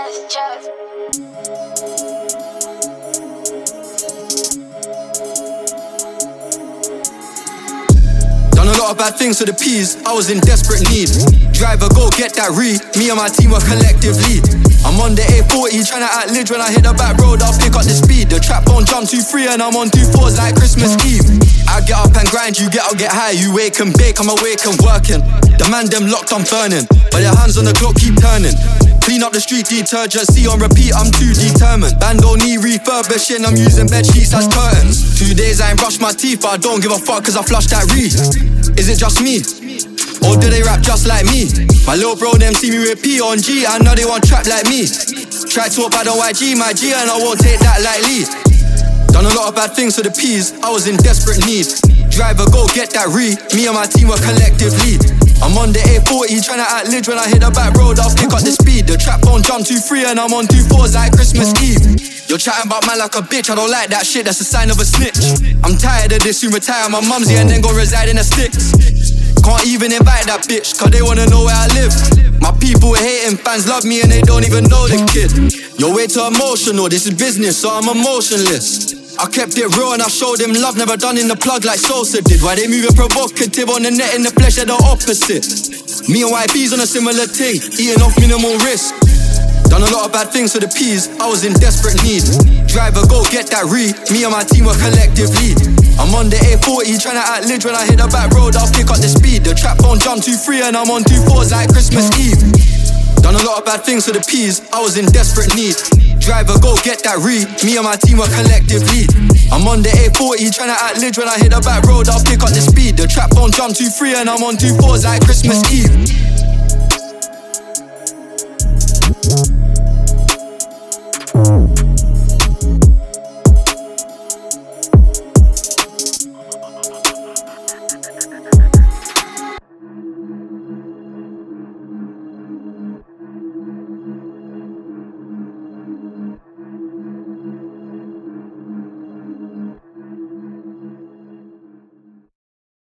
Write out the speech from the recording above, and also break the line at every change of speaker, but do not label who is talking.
Done a lot of bad things for the peas, I was in desperate need. Driver, go get that me and my team were collectively. I'm on the A40 tryna act lidge. When I hit the back road, I'll pick up the speed. The trap won't jump 2-3 and I'm on 2-4s like Christmas Eve. I get up and grind, you get out, get high. You wake and bake, I'm awake and working. The man them locked, I'm burning, but their hands on the clock keep turning. Clean up the street detergent, see on repeat, I'm too determined. Bando knee refurbishing, I'm using bed sheets as curtains. 2 days I ain't brushed my teeth, but I don't give a fuck cause I flushed that Is it just me? Or do they rap just like me? My little bro them see me with P on G, I know they want trap like me. Try to talk bad on YG, my G, and I won't take that lightly. Done a lot of bad things for the peas, I was in desperate need. Driver, go get that me and my team were collectively. I'm on the A40 tryna act lidge. When I hit the back road, I'll pick up the speed. The trap won't jump 2-3 and I'm on 2-4s like Christmas Eve. You're chatting about man like a bitch, I don't like that shit, that's a sign of a snitch. I'm tired of this, soon retire my mumsy and then go reside in the sticks. Can't even invite that bitch, cause they wanna know where I live. My people hating, fans love me and they don't even know the kid. You're way too emotional, this is business, so I'm emotionless. I kept it real and I showed them love, never done in the plug like Sosa did. Why they moving provocative on the net, in the flesh, they're the opposite. Me and YB's on a similar thing, eating off minimal risk. Done a lot of bad things for the peas, I was in desperate need. Driver, go get that me and my team were collectively. I'm on the A40 tryna act lidge. When I hit the back road, I'll pick up the speed. The trap won't jump 2-3 and I'm on 2-4s like Christmas Eve. Done a lot of bad things for the peas, I was in desperate need. Driver, go get that me and my team were collectively. I'm on the A40 tryna act lidge. When I hit the back road, I'll pick up the speed. The trap won't jump 2-3 and I'm on 2-4s like Christmas Eve.